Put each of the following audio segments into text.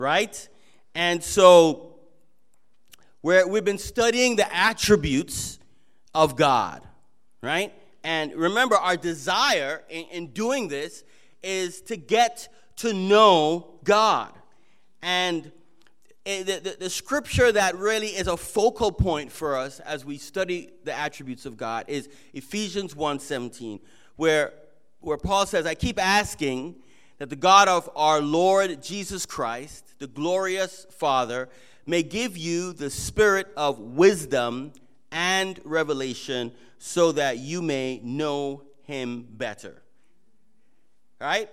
right? And so we've been studying the attributes of God, right? And remember, our desire in doing this is to get to know God. And the scripture that really is a focal point for us as we study the attributes of God is Ephesians 1:17, where Paul says, I keep asking that the God of our Lord Jesus Christ, the glorious Father, may give you the spirit of wisdom and revelation so that you may know him better. Right?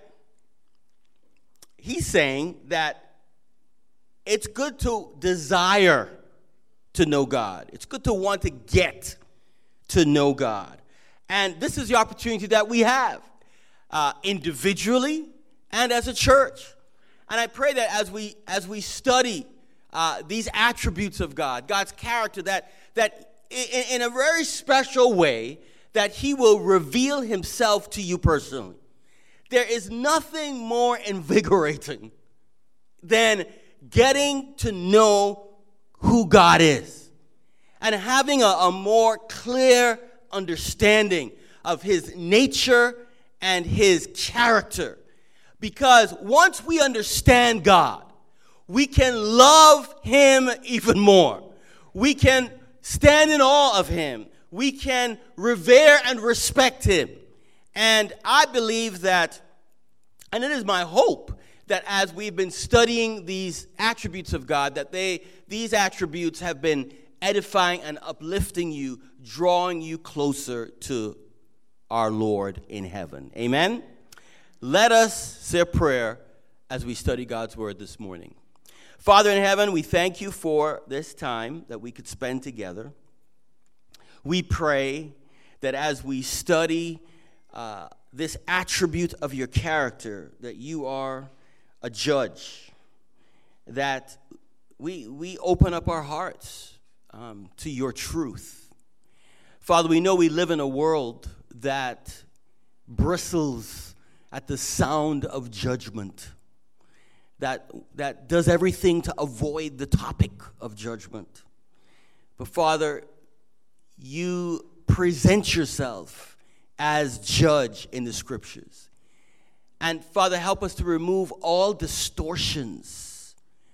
He's saying that it's good to desire to know God. It's good to want to get to know God. And this is the opportunity that we have individually and as a church. And I pray that as we study these attributes of God, God's character, that in a very special way, that he will reveal himself to you personally. There is nothing more invigorating than getting to know who God is and having a more clear understanding of his nature and his character. Because once we understand God, we can love him even more. We can stand in awe of him. We can revere and respect him. And I believe that, and it is my hope, that as we've been studying these attributes of God, that these attributes have been edifying and uplifting you, drawing you closer to our Lord in heaven. Amen? Let us say a prayer as we study God's word this morning. Father in heaven, we thank you for this time that we could spend together. We pray that as we study this attribute of your character, that you are a judge, that we open up our hearts to your truth. Father, we know we live in a world that bristles at the sound of judgment, that does everything to avoid the topic of judgment. But Father, you present yourself as judge in the scriptures. And Father, help us to remove all distortions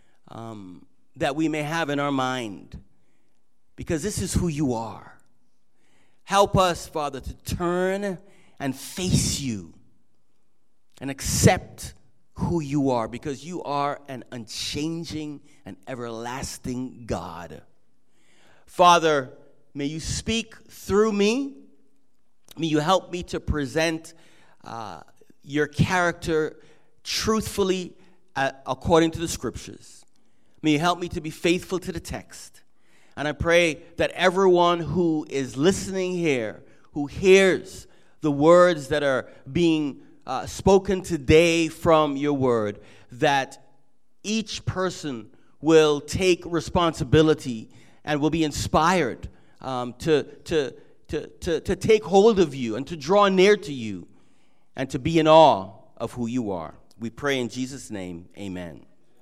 that we may have in our mind, because this is who you are. Help us, Father, to turn and face you and accept who you are, because you are an unchanging and everlasting God. Father, may you speak through me. May you help me to present your character truthfully according to the scriptures. May you help me to be faithful to the text. And I pray that everyone who is listening here, who hears the words that are being spoken today from your word, that each person will take responsibility and will be inspired to take hold of you and to draw near to you and to be in awe of who you are. We pray in Jesus' name, amen.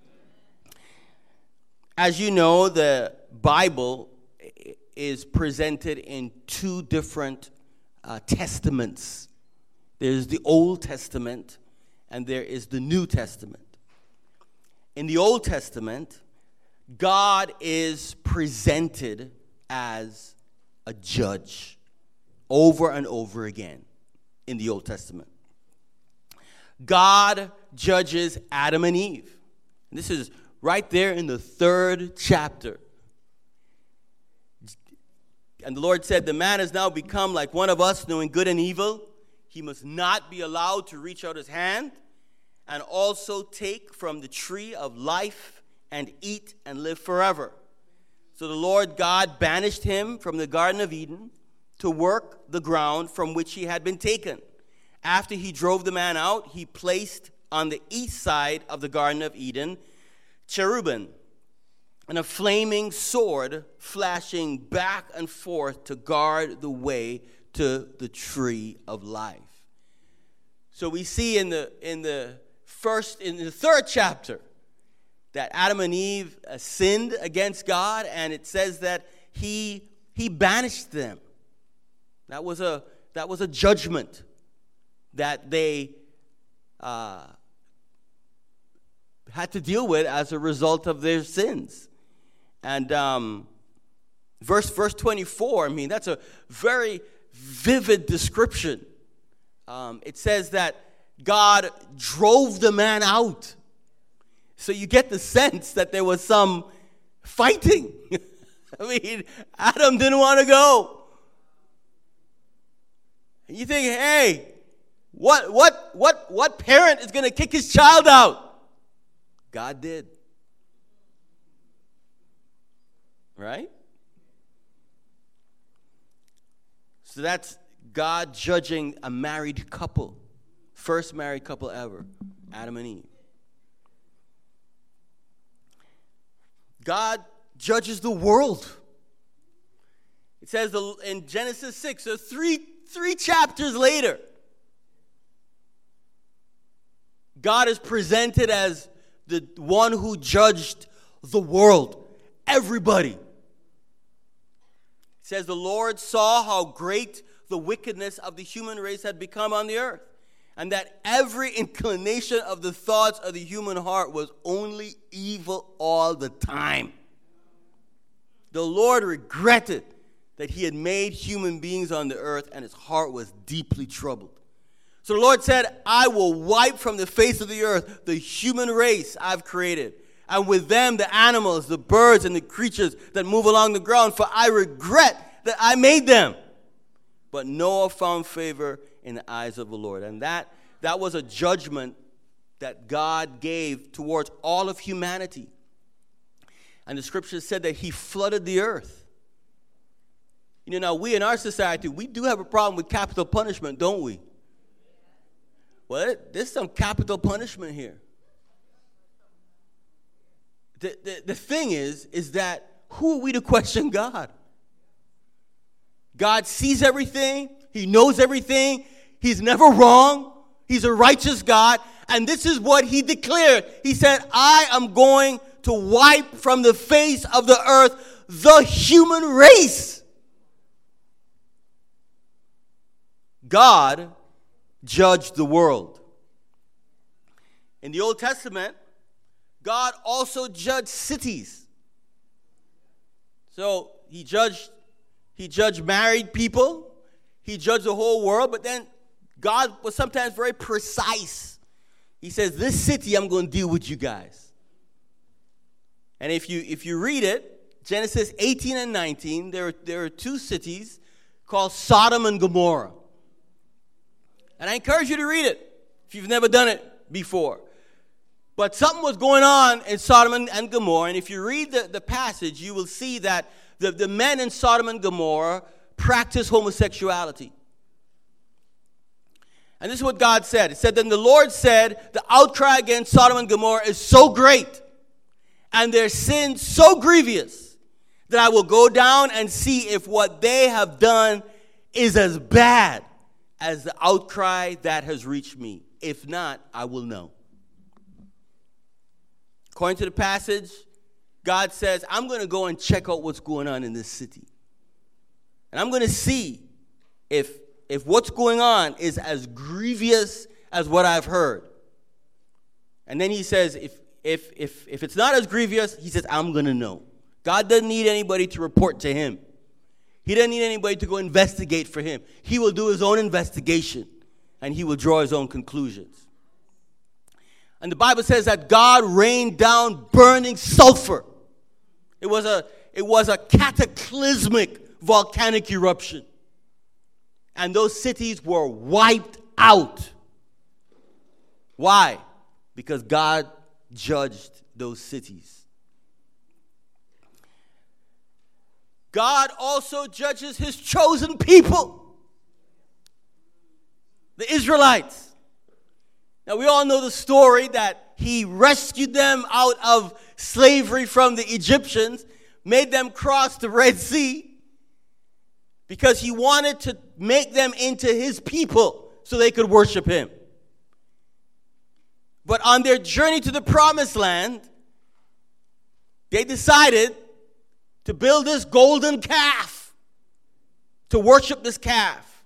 As you know, the Bible is presented in two different testaments. There's the Old Testament and there is the New Testament. In the Old Testament, God is presented as a judge over and over again in the Old Testament. God judges Adam and Eve. And this is right there in the 3rd chapter. And the Lord said, the man has now become like one of us, knowing good and evil. He must not be allowed to reach out his hand and also take from the tree of life and eat and live forever. So the Lord God banished him from the Garden of Eden to work the ground from which he had been taken. After he drove the man out, he placed on the east side of the Garden of Eden cherubim and a flaming sword flashing back and forth to guard the way to the tree of life. So we see in the 3rd chapter that Adam and Eve sinned against God, and it says that he banished them. That was a judgment that they had to deal with as a result of their sins. And verse 24, I mean, that's a very vivid description. It says that God drove the man out. So you get the sense that there was some fighting. I mean, Adam didn't want to go. And you think, hey, what parent is going to kick his child out? God did. Right? So that's God judging a married couple. First married couple ever, Adam and Eve. God judges the world. It says in Genesis 6, so three chapters later, God is presented as the one who judged the world, everybody. It says the Lord saw how great the wickedness of the human race had become on the earth, and that every inclination of the thoughts of the human heart was only evil all the time. The Lord regretted that he had made human beings on the earth, and his heart was deeply troubled. So the Lord said, I will wipe from the face of the earth the human race I've created, and with them the animals, the birds, and the creatures that move along the ground, for I regret that I made them. But Noah found favor in the eyes of the Lord. And that was a judgment that God gave towards all of humanity. And the scripture said that he flooded the earth. You know, now we in our society, we do have a problem with capital punishment, don't we? Well, there's some capital punishment here. The thing is that who are we to question God? God sees everything. He knows everything. He's never wrong. He's a righteous God. And this is what he declared. He said, I am going to wipe from the face of the earth the human race. God judged the world. In the Old Testament, God also judged cities. So he judged married people. He judged the whole world. But then God was sometimes very precise. He says, this city, I'm going to deal with you guys. And if you read it, Genesis 18 and 19, there are two cities called Sodom and Gomorrah. And I encourage you to read it if you've never done it before. But something was going on in Sodom and Gomorrah. And if you read the passage, you will see that the men in Sodom and Gomorrah practiced homosexuality. And this is what God said. It said, then the Lord said, the outcry against Sodom and Gomorrah is so great, and their sin so grievous, that I will go down and see if what they have done is as bad as the outcry that has reached me. If not, I will know. According to the passage, God says, I'm going to go and check out what's going on in this city. And I'm going to see if what's going on is as grievous as what I've heard. And then he says, if it's not as grievous, he says, I'm going to know. God doesn't need anybody to report to him. He doesn't need anybody to go investigate for him. He will do his own investigation, and he will draw his own conclusions. And the Bible says that God rained down burning sulfur. It was a cataclysmic volcanic eruption. And those cities were wiped out. Why? Because God judged those cities. God also judges his chosen people, the Israelites. Now, we all know the story that he rescued them out of slavery from the Egyptians, made them cross the Red Sea, because he wanted to make them into his people so they could worship him. But on their journey to the promised land, they decided to build this golden calf, to worship this calf.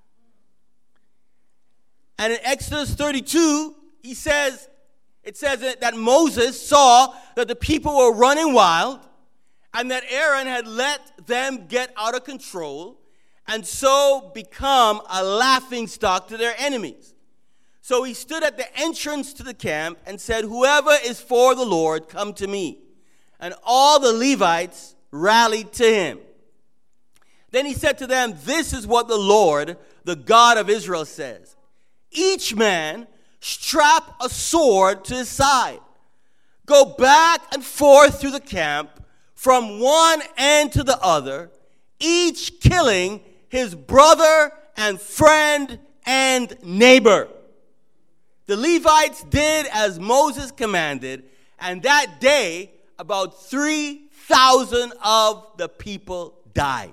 And in Exodus 32, it says that Moses saw that the people were running wild and that Aaron had let them get out of control and so become a laughingstock to their enemies. So he stood at the entrance to the camp and said, "Whoever is for the Lord, come to me." And all the Levites rallied to him. Then he said to them, "This is what the Lord, the God of Israel, says. Each man strap a sword to his side. Go back and forth through the camp from one end to the other, each killing his brother and friend and neighbor." The Levites did as Moses commanded, and that day about 3,000 of the people died.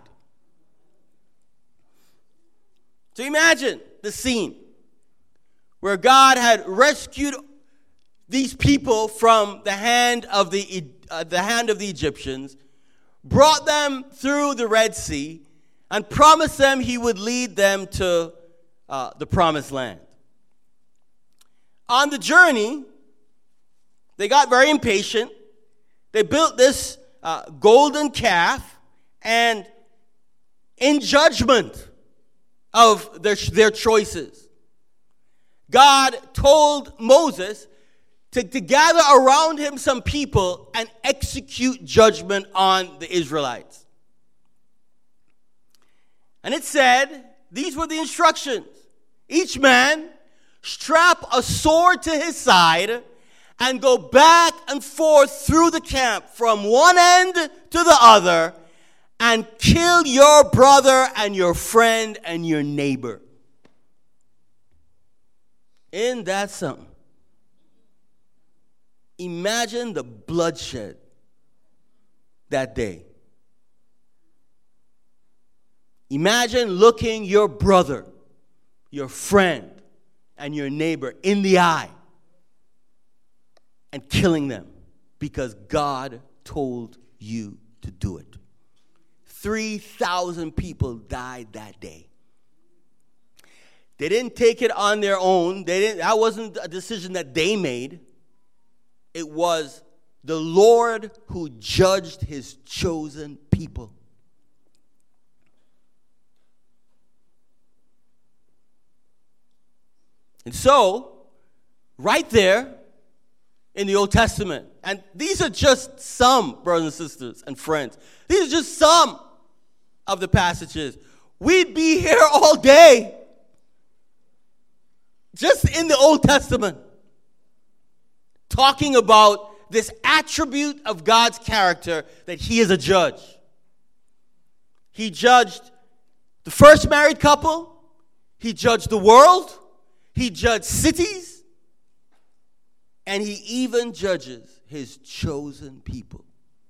So imagine the scene where God had rescued these people from the hand of the Egyptians, brought them through the Red Sea, and promised them he would lead them to the Promised Land. On the journey, they got very impatient. They built this golden calf, and in judgment of their choices, God told Moses to gather around him some people and execute judgment on the Israelites. And it said, these were the instructions. Each man strap a sword to his side and go back and forth through the camp from one end to the other and kill your brother and your friend and your neighbor. Isn't that something? Imagine the bloodshed that day. Imagine looking your brother, your friend, and your neighbor in the eye and killing them because God told you to do it. 3,000 people died that day. They didn't take it on their own. That wasn't a decision that they made. It was the Lord who judged his chosen people. And so, right there in the Old Testament, and these are just some, brothers and sisters and friends, these are just some of the passages. We'd be here all day, just in the Old Testament, talking about this attribute of God's character that he is a judge. He judged the first married couple. He judged the world. He judged cities, and he even judges his chosen people.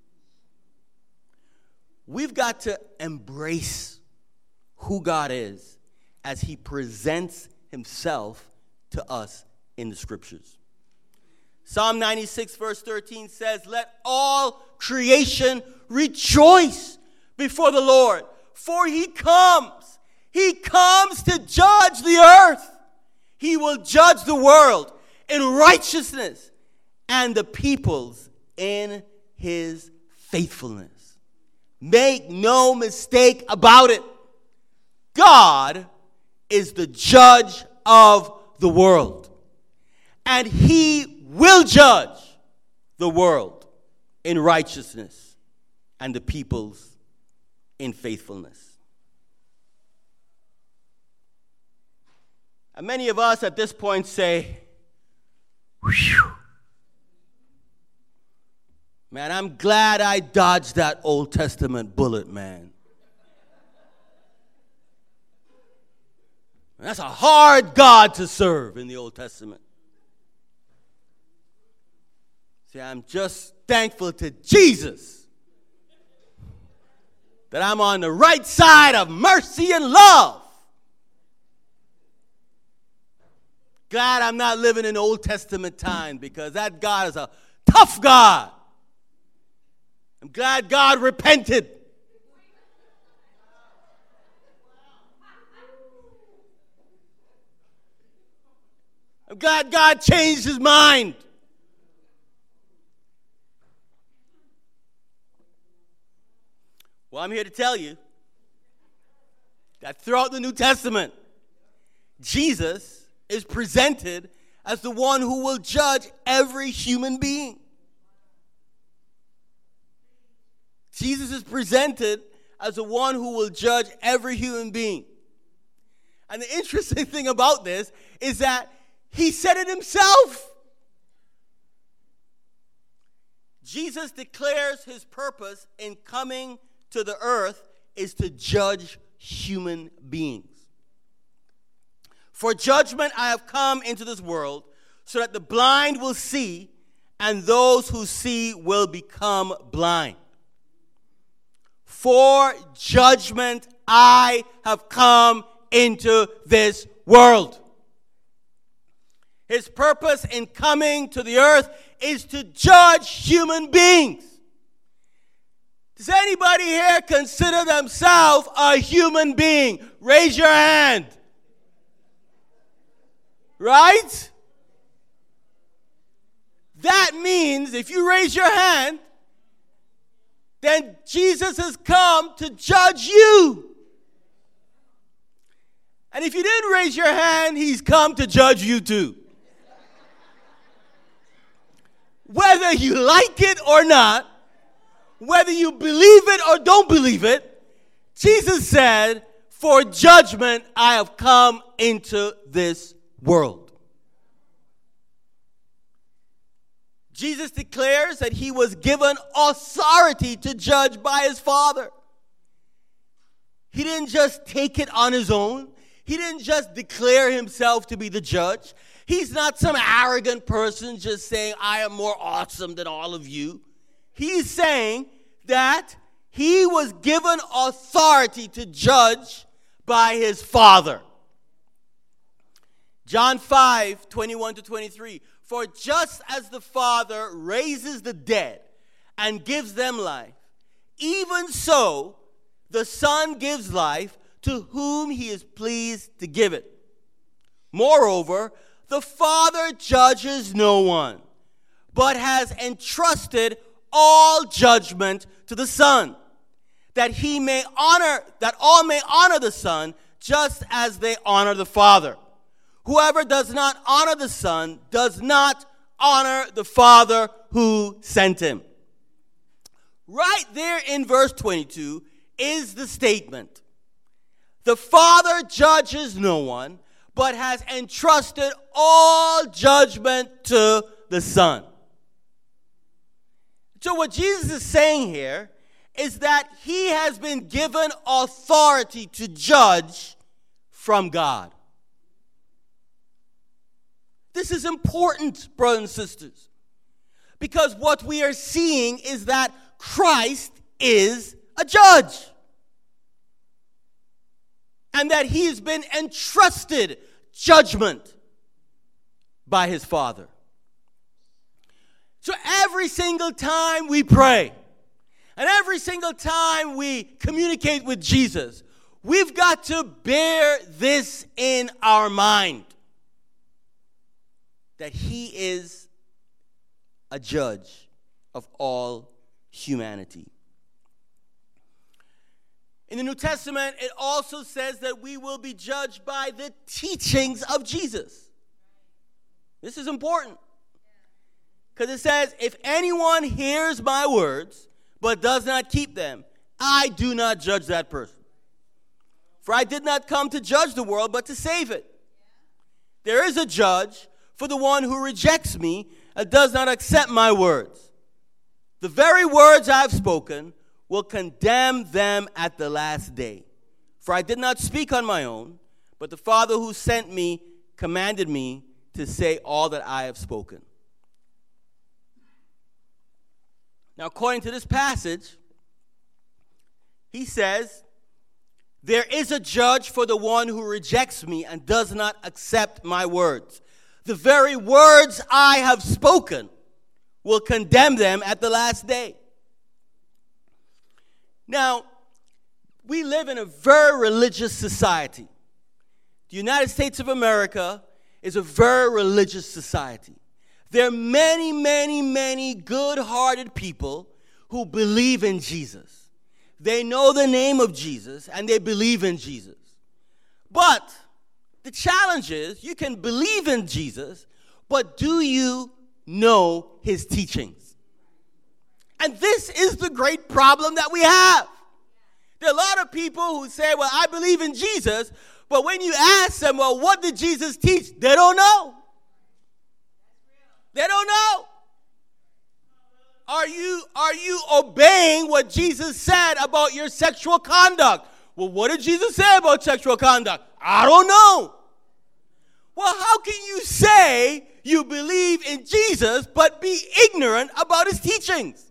We've got to embrace who God is as he presents himself to us in the scriptures. Psalm 96 verse 13 says, "Let all creation rejoice before the Lord, for he comes. He comes to judge the earth. He will judge the world in righteousness and the peoples in his faithfulness." Make no mistake about it. God is the judge of the world. And he will judge the world in righteousness and the peoples in faithfulness. And many of us at this point say, "Whew, man, I'm glad I dodged that Old Testament bullet, man. That's a hard God to serve in the Old Testament." See, I'm just thankful to Jesus that I'm on the right side of mercy and love. Glad I'm not living in Old Testament time, because that God is a tough God. glad God repented. I'm glad God changed his mind. Well, I'm here to tell you that throughout the New Testament, Jesus is presented as the one who will judge every human being. Jesus is presented as the one who will judge every human being. And the interesting thing about this is that he said it himself. Jesus declares his purpose in coming to the earth is to judge human beings. For judgment I have come into this world, so that the blind will see, and those who see will become blind. For judgment I have come into this world. His purpose in coming to the earth is to judge human beings. Does anybody here consider themselves a human being? Raise your hand. Right? That means if you raise your hand, then Jesus has come to judge you. And if you didn't raise your hand, he's come to judge you too. Whether you like it or not, whether you believe it or don't believe it, Jesus said, for judgment I have come into this world. Jesus declares that he was given authority to judge by his Father. He didn't just take it on his own. He didn't just declare himself to be the judge. He's not some arrogant person just saying, I am more awesome than all of you. He's saying that he was given authority to judge by his Father. John 5, 21 to 23. For just as the Father raises the dead and gives them life, even so the Son gives life to whom he is pleased to give it. Moreover, the Father judges no one, but has entrusted all judgment to the Son, that all may honor the Son just as they honor the Father. Whoever does not honor the Son does not honor the Father who sent him. Right there in verse 22 is the statement. The Father judges no one, but has entrusted all judgment to the Son. So what Jesus is saying here is that he has been given authority to judge from God. This is important, brothers and sisters, because what we are seeing is that Christ is a judge, and that he has been entrusted judgment by his Father. So every single time we pray, and every single time we communicate with Jesus, we've got to bear this in our mind, that he is a judge of all humanity. In the New Testament, it also says that we will be judged by the teachings of Jesus. This is important, because it says, if anyone hears my words but does not keep them, I do not judge that person. For I did not come to judge the world, but to save it. There is a judge for the one who rejects me and does not accept my words. The very words I have spoken will condemn them at the last day. For I did not speak on my own, but the Father who sent me commanded me to say all that I have spoken. Now, according to this passage, he says, there is a judge for the one who rejects me and does not accept my words. The very words I have spoken will condemn them at the last day. Now, we live in a very religious society. The United States of America is a very religious society. There are many, many, many good-hearted people who believe in Jesus. They know the name of Jesus, and they believe in Jesus. But the challenge is, you can believe in Jesus, but do you know his teachings? And this is the great problem that we have. There are a lot of people who say, well, I believe in Jesus, but when you ask them, well, what did Jesus teach? They don't know. They don't know. Are you obeying what Jesus said about your sexual conduct? Well, what did Jesus say about sexual conduct? I don't know. Well, how can you say you believe in Jesus but be ignorant about his teachings?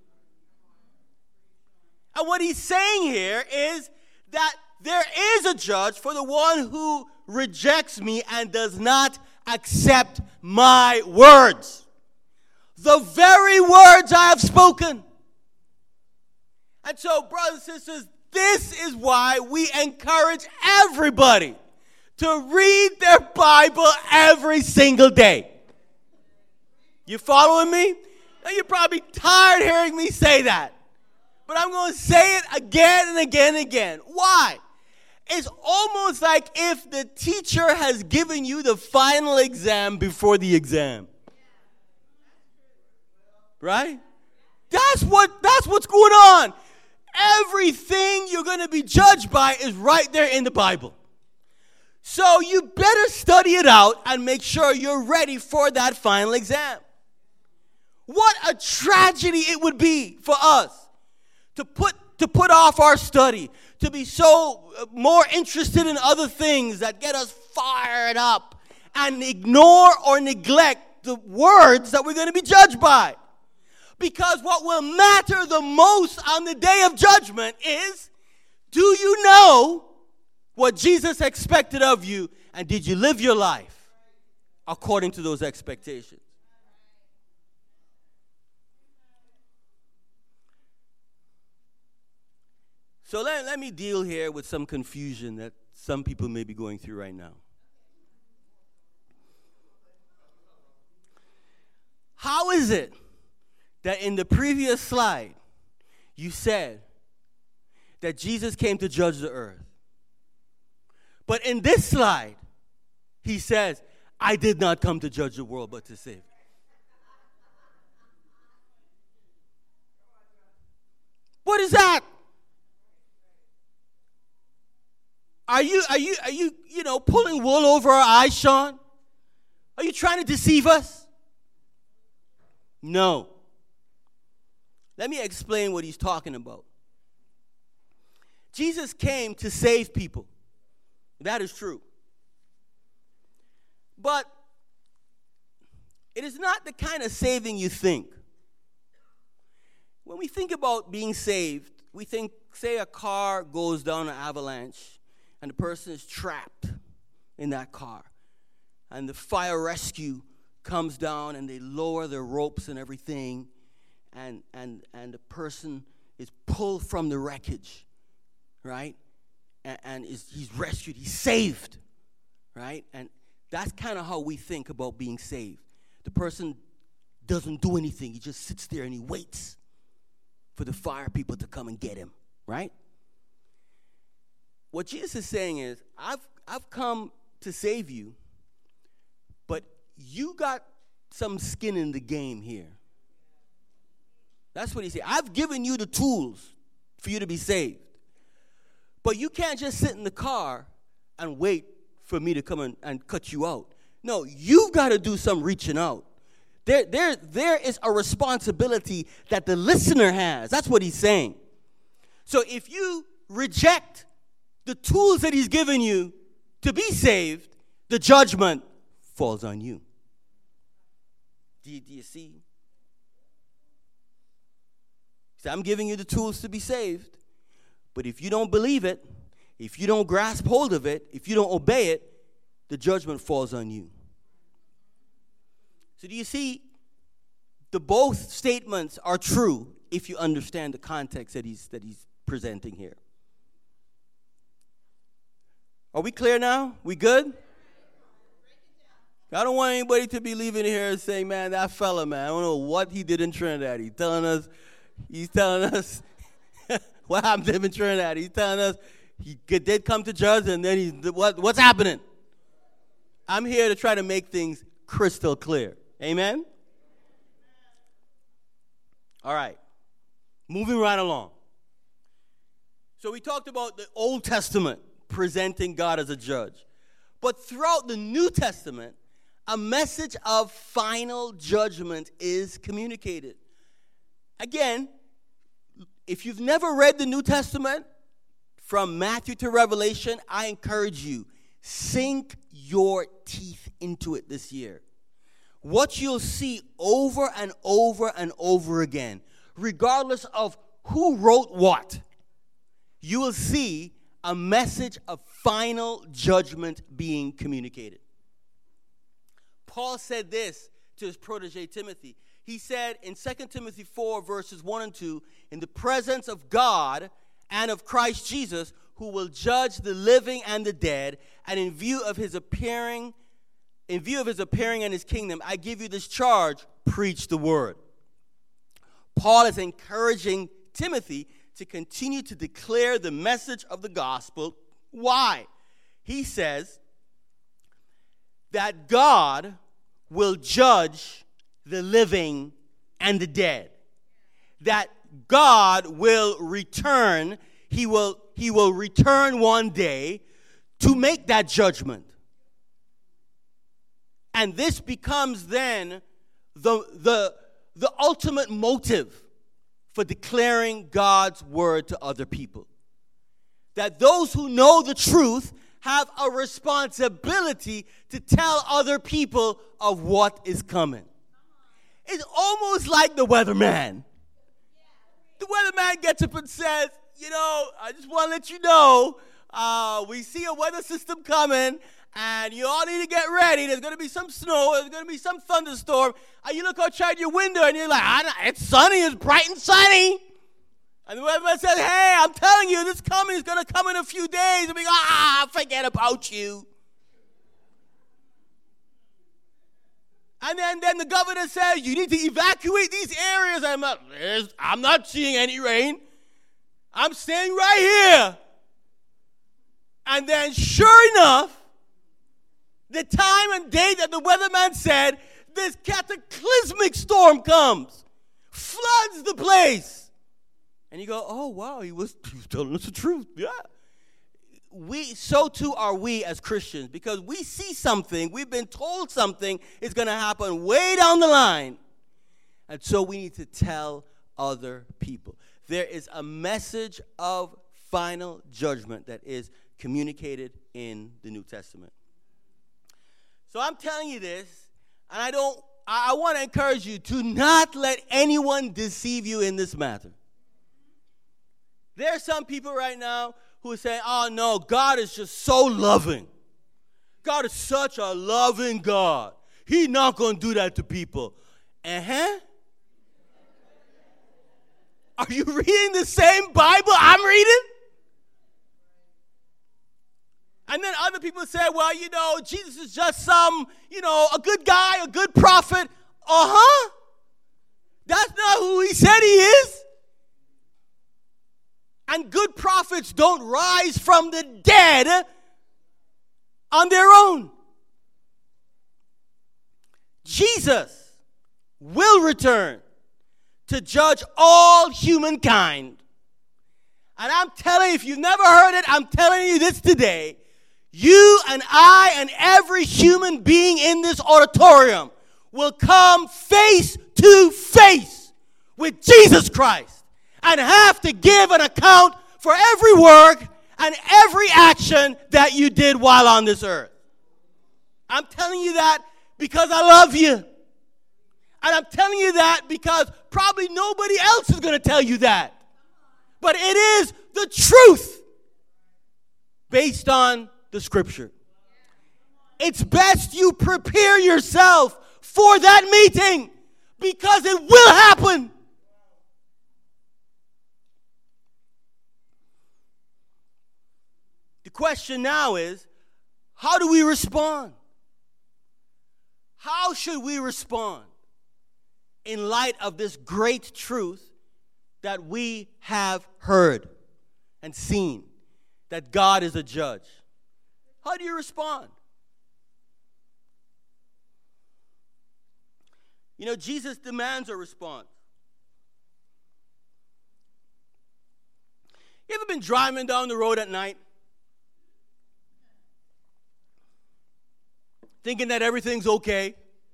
And what he's saying here is that there is a judge for the one who rejects me and does not accept my words. The very words I have spoken. And so, brothers and sisters, this is why we encourage everybody to read their Bible every single day. You following me? Now, you're probably tired hearing me say that. But I'm going to say it again and again and again. Why? It's almost like if the teacher has given you the final exam before the exam. Right? That's what's going on. Everything you're going to be judged by is right there in the Bible. So you better study it out and make sure you're ready for that final exam. What a tragedy it would be for us to put off our study, to be so more interested in other things that get us fired up and ignore or neglect the words that we're going to be judged by. Because what will matter the most on the day of judgment is, do you know what Jesus expected of you, and did you live your life according to those expectations? So let me deal here with some confusion that some people may be going through right now. How is it that in the previous slide, you said that Jesus came to judge the earth? But in this slide, he says, I did not come to judge the world, but to save it. What is that? Are you pulling wool over our eyes, Sean? Are you trying to deceive us? No. Let me explain what he's talking about. Jesus came to save people. That is true. But it is not the kind of saving you think. When we think about being saved, we think, say a car goes down an avalanche and the person is trapped in that car. And the fire rescue comes down and they lower their ropes and everything. And the person is pulled from the wreckage, right? And he's rescued, he's saved, right? And that's kind of how we think about being saved. The person doesn't do anything. He just sits there and he waits for the fire people to come and get him, right? What Jesus is saying is, I've come to save you, but you got some skin in the game here. That's what he said. I've given you the tools for you to be saved. But you can't just sit in the car and wait for me to come and cut you out. No, you've got to do some reaching out. There is a responsibility that the listener has. That's what he's saying. So if you reject the tools that he's given you to be saved, the judgment falls on you. Do you see? So I'm giving you the tools to be saved, but if you don't believe it, if you don't grasp hold of it, if you don't obey it, the judgment falls on you. So do you see? The both statements are true if you understand the context that he's presenting here. Are we clear now? We good? I don't want anybody to be leaving here and saying, man, that fella, man, I don't know what he did in Trinidad. He's telling us what happened to him in Trinidad. He's telling us he did come to judge, and then what's happening? I'm here to try to make things crystal clear. Amen? All right. Moving right along. So we talked about the Old Testament presenting God as a judge. But throughout the New Testament, a message of final judgment is communicated. Again, if you've never read the New Testament, from Matthew to Revelation, I encourage you, sink your teeth into it this year. What you'll see over and over and over again, regardless of who wrote what, you will see a message of final judgment being communicated. Paul said this to his protege Timothy. He said in 2 Timothy 4, verses 1 and 2, in the presence of God and of Christ Jesus, who will judge the living and the dead, and in view of his appearing and his kingdom, I give you this charge: preach the word. Paul is encouraging Timothy to continue to declare the message of the gospel. Why? He says that God will judge the living and the dead. That God will return. He will return one day to make that judgment. And this becomes then the ultimate motive for declaring God's word to other people. That those who know the truth have a responsibility to tell other people of what is coming. It's almost like the weatherman. The weatherman gets up and says, I just want to let you know, we see a weather system coming, and you all need to get ready. There's going to be some snow. There's going to be some thunderstorm. And you look outside your window, and you're like, it's sunny. It's bright and sunny. And the weatherman says, hey, I'm telling you, this coming is going to come in a few days. And we go, forget about you. And then the governor says, you need to evacuate these areas. I'm not seeing any rain. I'm staying right here. And then sure enough, the time and date that the weatherman said, this cataclysmic storm comes, floods the place. And you go, oh, wow, he was telling us the truth. Yeah. So too are we as Christians, because we see something, we've been told something is going to happen way down the line. And so we need to tell other people. There is a message of final judgment that is communicated in the New Testament. So I'm telling you this, and I want to encourage you to not let anyone deceive you in this matter. There are some people right now who are saying, oh no, God is just so loving. God is such a loving God. He's not going to do that to people. Uh-huh. Are you reading the same Bible I'm reading? And then other people say, well, Jesus is just some, a good guy, a good prophet. Uh-huh. That's not who he said he is. And good prophets don't rise from the dead on their own. Jesus will return to judge all humankind. And I'm telling you, if you've never heard it, I'm telling you this today. You and I and every human being in this auditorium will come face to face with Jesus Christ and have to give an account for every work and every action that you did while on this earth. I'm telling you that because I love you. And I'm telling you that because probably nobody else is going to tell you that. But it is the truth based on the scripture. It's best you prepare yourself for that meeting because it will happen. The question now is, how do we respond? How should we respond in light of this great truth that we have heard and seen, that God is a judge? How do you respond? You know, Jesus demands a response. You ever been driving down the road at night, thinking that everything's okay?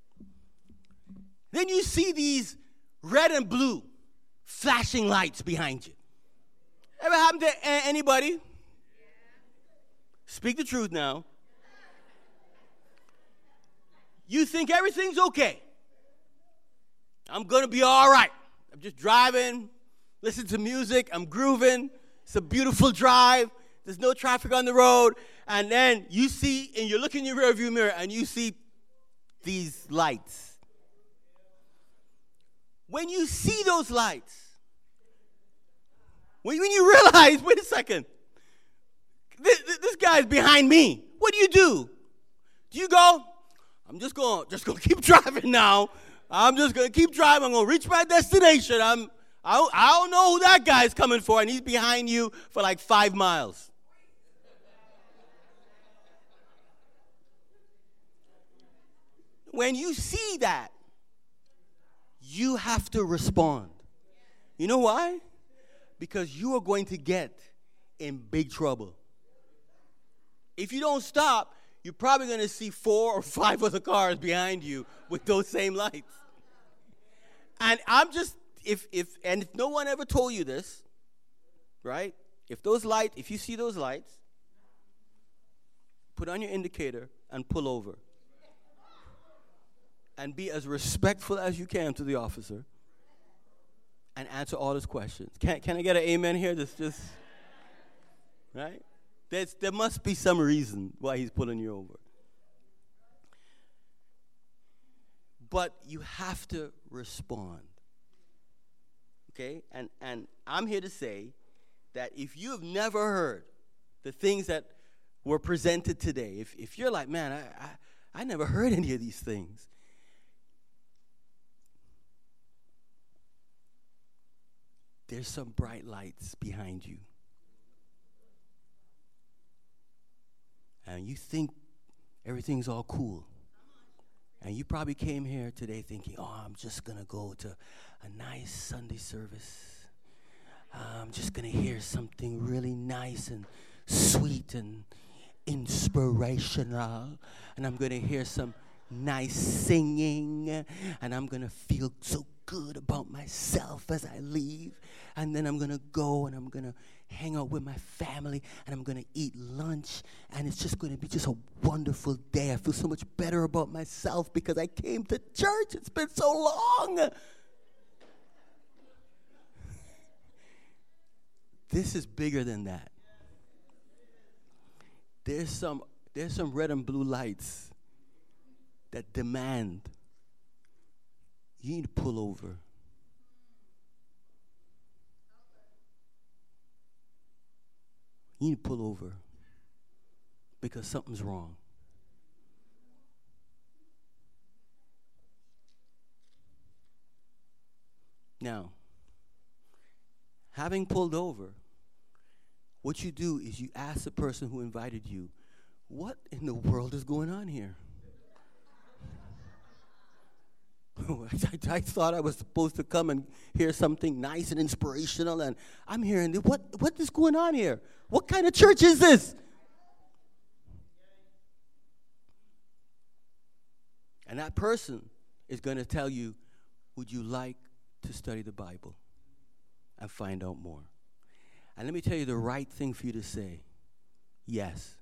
Then you see these red and blue flashing lights behind you. Ever happened to anybody? Speak the truth now. You think everything's okay. I'm going to be all right. I'm just driving, listen to music, I'm grooving. It's a beautiful drive. There's no traffic on the road. And then you see, and you look in your rearview mirror, and you see these lights. When you see those lights, when you realize, wait a second, this guy's behind me, what do? Do you go, I'm just going to keep driving now. I'm just going to keep driving. I'm going to reach my destination. I don't know who that guy's coming for, and he's behind you for like 5 miles. When you see that, you have to respond. You know why? Because you are going to get in big trouble. If you don't stop, you're probably going to see 4 or 5 other cars behind you with those same lights. And I'm just, if no one ever told you this, right? If you see those lights, put on your indicator and pull over. And be as respectful as you can to the officer. And answer all his questions. Can I get an amen here? Just right? There must be some reason why he's pulling you over. But you have to respond. Okay? And I'm here to say that if you have never heard the things that were presented today, if you're like, man, I never heard any of these things, there's some bright lights behind you. And you think everything's all cool. And you probably came here today thinking, oh, I'm just going to go to a nice Sunday service. I'm just going to hear something really nice and sweet and inspirational. And I'm going to hear some nice singing. And I'm going to feel so good about myself as I leave. And then I'm going to go and I'm going to hang out with my family and I'm going to eat lunch, and it's just going to be just a wonderful day. I feel so much better about myself because I came to church. It's been so long. This is bigger than that. There's some red and blue lights that demand you need to pull over. You need to pull over because something's wrong. Now, having pulled over, what you do is you ask the person who invited you, what in the world is going on here? I thought I was supposed to come and hear something nice and inspirational, and I'm hearing, what is going on here? What kind of church is this? And that person is going to tell you, would you like to study the Bible and find out more? And let me tell you the right thing for you to say. Yes.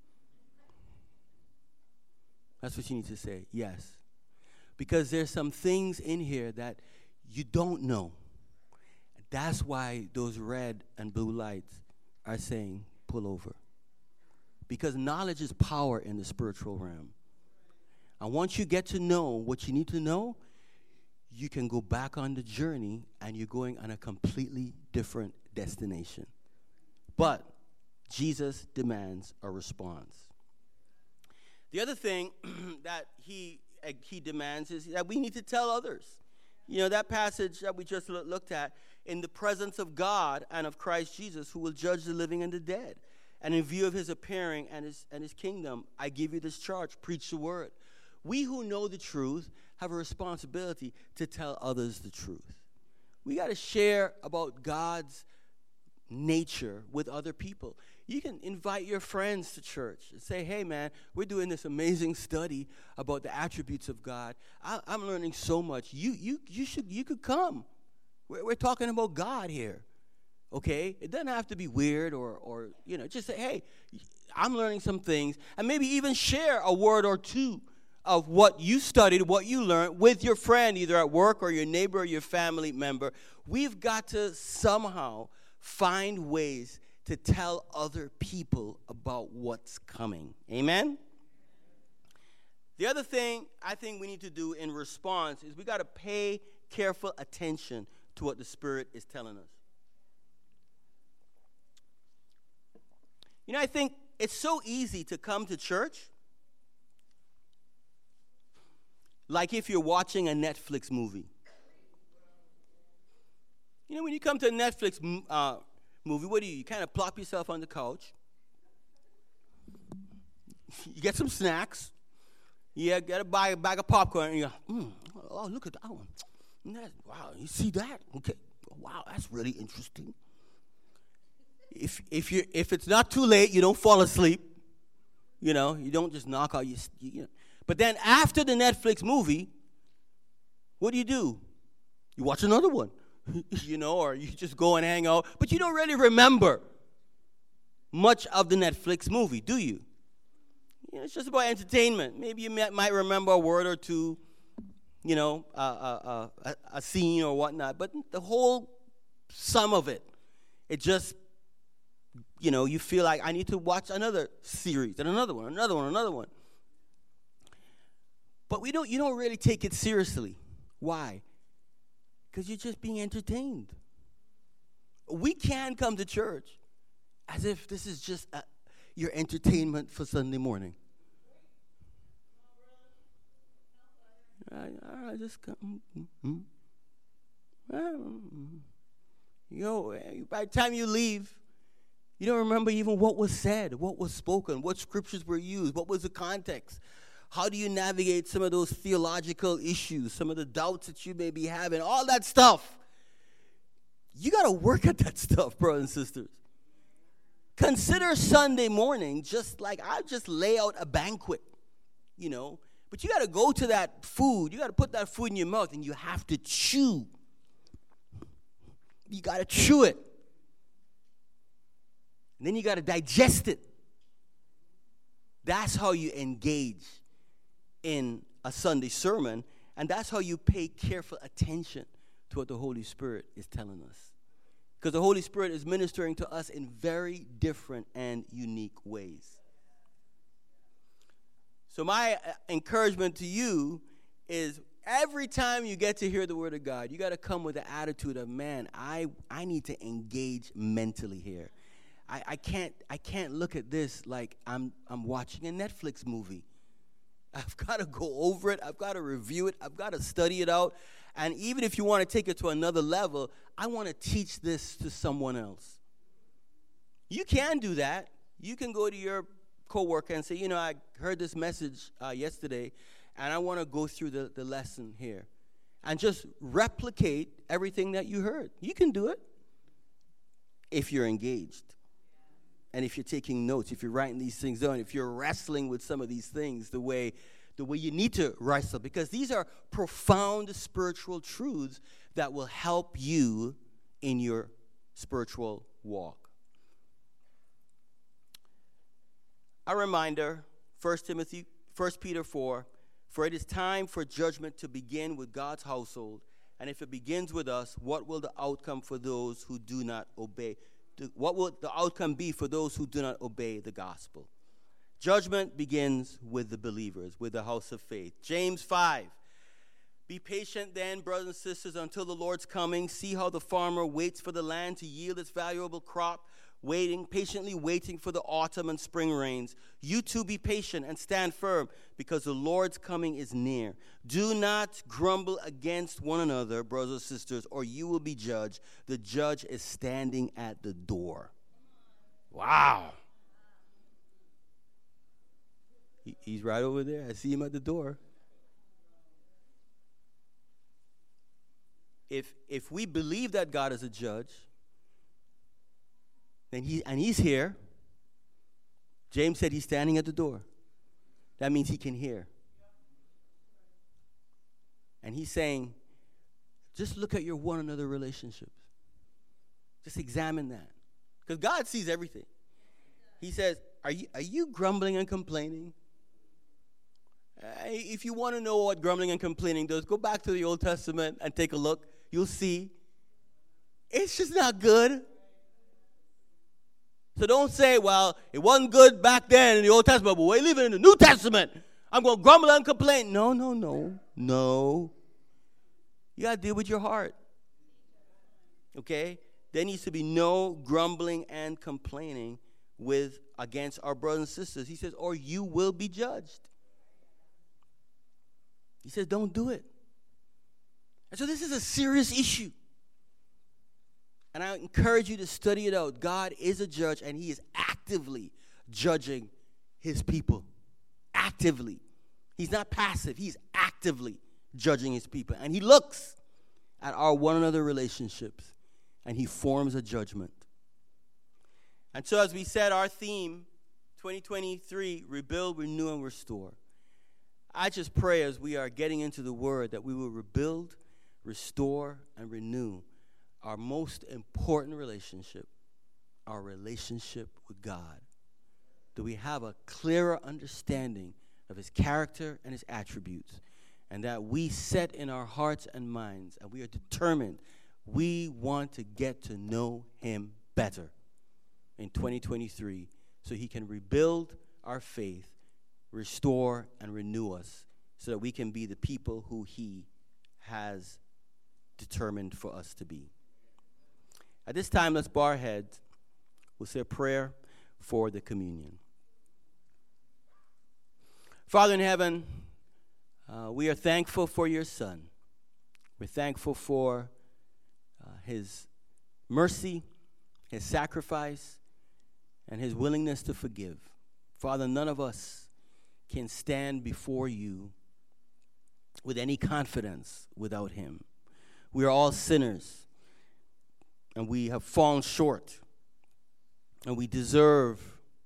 That's what you need to say. Yes. Because there's some things in here that you don't know. That's why those red and blue lights are saying, pull over. Because knowledge is power in the spiritual realm. And once you get to know what you need to know, you can go back on the journey and you're going on a completely different destination. But Jesus demands a response. The other thing that he demands is that we need to tell others. You know, that passage that we just looked at, in the presence of God and of Christ Jesus, who will judge the living and the dead. And in view of his appearing and his kingdom, I give you this charge: preach the word. We who know the truth have a responsibility to tell others the truth. We got to share about God's nature with other people. You can invite your friends to church and say, hey, man, we're doing this amazing study about the attributes of God. I'm learning so much. You could come. We're talking about God here, okay? It doesn't have to be weird or just say, hey, I'm learning some things, and maybe even share a word or two of what you studied, what you learned with your friend, either at work or your neighbor or your family member. We've got to somehow find ways to tell other people about what's coming. Amen? The other thing I think we need to do in response is we got to pay careful attention to what the Spirit is telling us. You know, I think it's so easy to come to church like if you're watching a Netflix movie. You know, when you come to a Netflix movie, what do? You kind of plop yourself on the couch. You get some snacks. You got to buy a bag of popcorn. And you go, oh, look at that one. Wow, you see that? Okay. Wow, that's really interesting. If it's not too late, you don't fall asleep. You know, you don't just knock out your. But then after the Netflix movie, what do? You watch another one. Or you just go and hang out. But you don't really remember much of the Netflix movie, do you? It's just about entertainment. Maybe you might remember a word or two, a scene or whatnot. But the whole sum of it, it just, you feel like I need to watch another series and another one. But you don't really take it seriously. Why? Because you're just being entertained. We can come to church as if this is just your entertainment for Sunday morning. I just come. By the time you leave, you don't remember even what was said, what was spoken, what scriptures were used, what was the context. How do you navigate some of those theological issues, some of the doubts that you may be having, all that stuff? You got to work at that stuff, brothers and sisters. Consider Sunday morning just like I just lay out a banquet, But you got to go to that food. You got to put that food in your mouth, and you have to chew. You got to chew it. And then you got to digest it. That's how you engage in a Sunday sermon, and that's how you pay careful attention to what the Holy Spirit is telling us. Because the Holy Spirit is ministering to us in very different and unique ways. So my encouragement to you is every time you get to hear the Word of God, you got to come with the attitude of, man, I need to engage mentally here. I can't look at this like I'm watching a Netflix movie. I've got to go over it. I've got to review it. I've got to study it out. And even if you want to take it to another level, I want to teach this to someone else. You can do that. You can go to your coworker and say, I heard this message yesterday, and I want to go through the lesson here. And just replicate everything that you heard. You can do it if you're engaged. And if you're taking notes, if you're writing these things down, if you're wrestling with some of these things the way you need to wrestle, because these are profound spiritual truths that will help you in your spiritual walk. A reminder, 1 Peter 4, for it is time for judgment to begin with God's household, and if it begins with us, what will the outcome for those who do not obey? What will the outcome be for those who do not obey the gospel? Judgment begins with the believers, with the house of faith. James 5. Be patient then, brothers and sisters, until the Lord's coming. See how the farmer waits for the land to yield its valuable crop, patiently waiting for the autumn and spring rains. You too be patient and stand firm, because the Lord's coming is near. Do not grumble against one another, brothers and sisters, or you will be judged. The judge is standing at the door. Wow. He's right over there. I see him at the door. If we believe that God is a judge, then he's here. James said he's standing at the door. That means he can hear. And he's saying, just look at your one another relationships. Just examine that. Because God sees everything. He says, are you grumbling and complaining? If you want to know what grumbling and complaining does, go back to the Old Testament and take a look. You'll see. It's just not good. So don't say, well, it wasn't good back then in the Old Testament, but we're living in the New Testament. I'm going to grumble and complain. No. You got to deal with your heart. Okay? There needs to be no grumbling and complaining against our brothers and sisters. He says, or you will be judged. He says, don't do it. And so this is a serious issue. And I encourage you to study it out. God is a judge, and he is actively judging his people. Actively. He's not passive. He's actively judging his people. And he looks at our one another relationships, and he forms a judgment. And so as we said, our theme, 2023, rebuild, renew, and restore. I just pray as we are getting into the word that we will rebuild, restore, and renew our most important relationship, our relationship with God. That we have a clearer understanding of his character and his attributes, and that we set in our hearts and minds, and we are determined, we want to get to know him better in 2023 so he can rebuild our faith, restore and renew us so that we can be the people who he has determined for us to be. At this time, let's bow our heads. We'll say a prayer for the communion. Father in heaven, we are thankful for your Son. We're thankful for his mercy, his sacrifice, and his willingness to forgive. Father, none of us can stand before you with any confidence without him. We are all sinners, and we have fallen short, and we deserve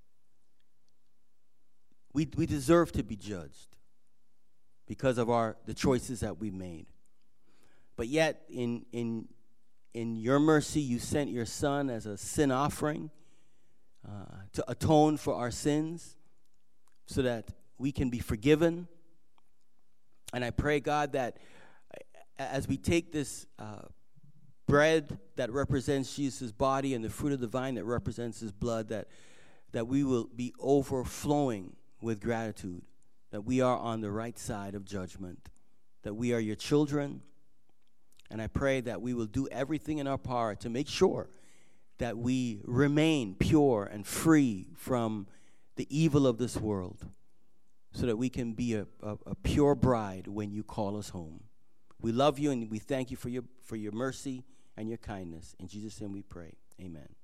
to be judged because of the choices that we made. But yet, in your mercy, you sent your Son as a sin offering to atone for our sins so that we can be forgiven. And I pray, God, that as we take this bread that represents Jesus' body and the fruit of the vine that represents his blood, that we will be overflowing with gratitude, that we are on the right side of judgment, that we are your children. And I pray that we will do everything in our power to make sure that we remain pure and free from the evil of this world, so that we can be a pure bride when you call us home. We love you, and we thank you for your mercy and your kindness. In Jesus' name we pray. Amen.